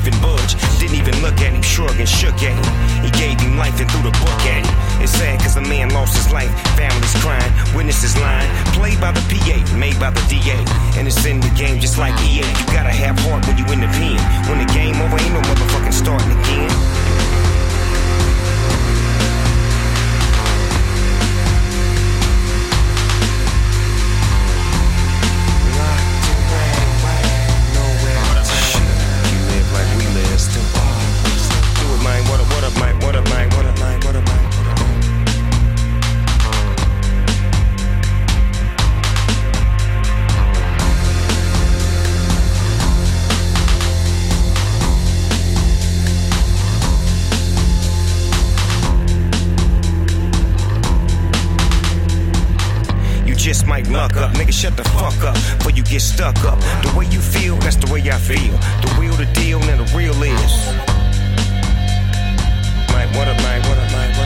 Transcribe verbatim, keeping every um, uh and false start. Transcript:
even budge. Didn't even look at him, shrugged and shook at him. He gave him life and threw the book at him. It's sad cause a man lost his life, families crying, witnesses lying. Played by the P A, made by the D A. And it's in the game just like E A. You gotta have heart when you in the pen. When the game over, ain't no motherfucking starting again. Just might luck up, nigga, shut the fuck up before you get stuck up. The way you feel, that's the way I feel. The real, the deal, and the real is. Mike, what up, Mike, what up, Mike, what up?